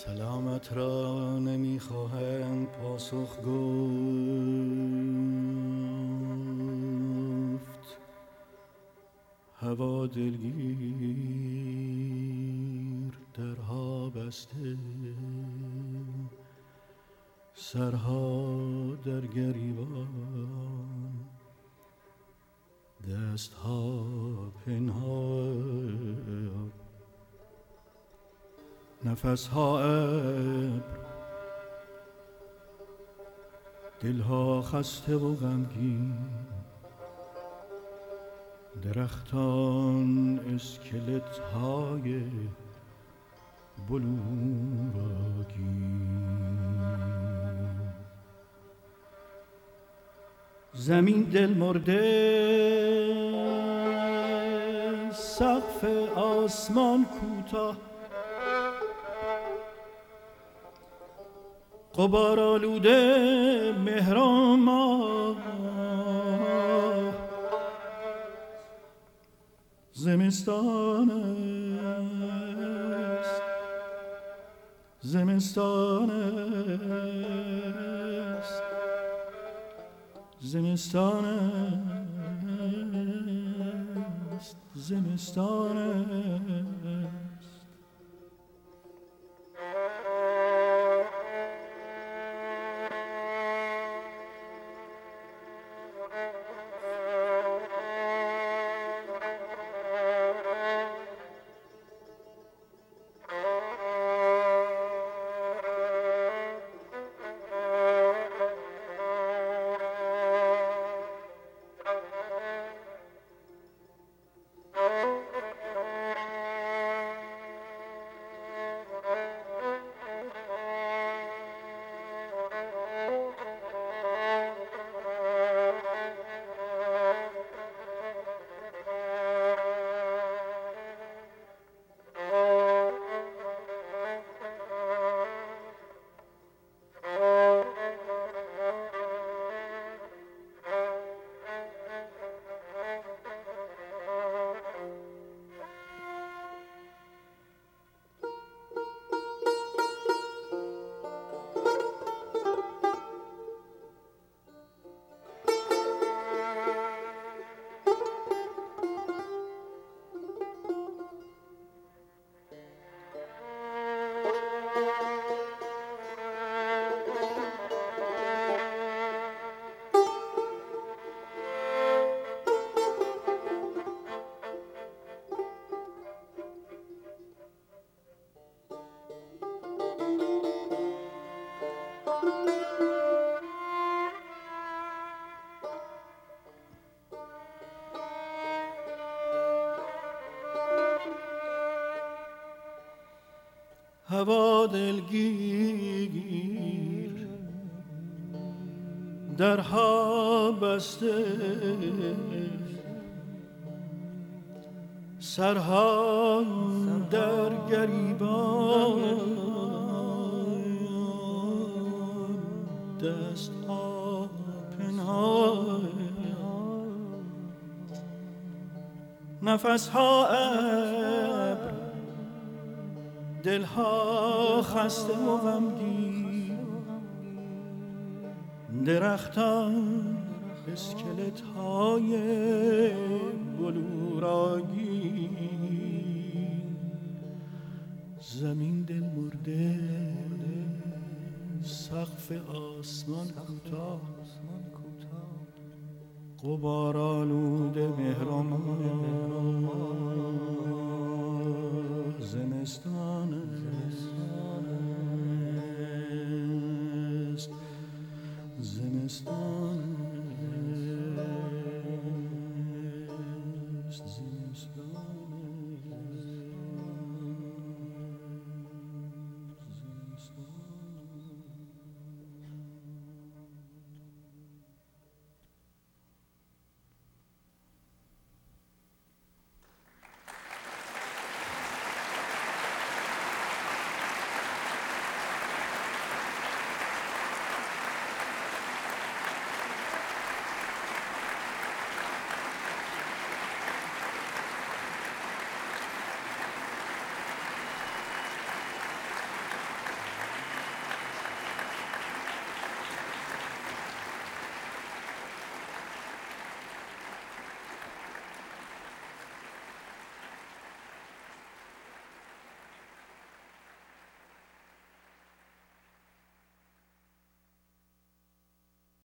سلامت را نمیخواهم پاسخ گفت، هوا دلگیر درها بسته، سرها در گریبان، دستها پنهان، نفسها ابر، دلها خسته و غمگین، درختان اسکلت های بلورگین، زمین دل مرده، سقف آسمان کوتاه، غبار آلوده مهران ماه، زمستان است، زمستان است، زمستان است، زمستان است. هوا دلگیر درها بسته، سرها در گریبان، دستها پنهان، نفسها ابر، دلها خسته و غمگین، درختان اسکلت های بلورگین، زمین دل مرده، سقف آسمان کوتاه، غبار آلوده مهرمان، زمستان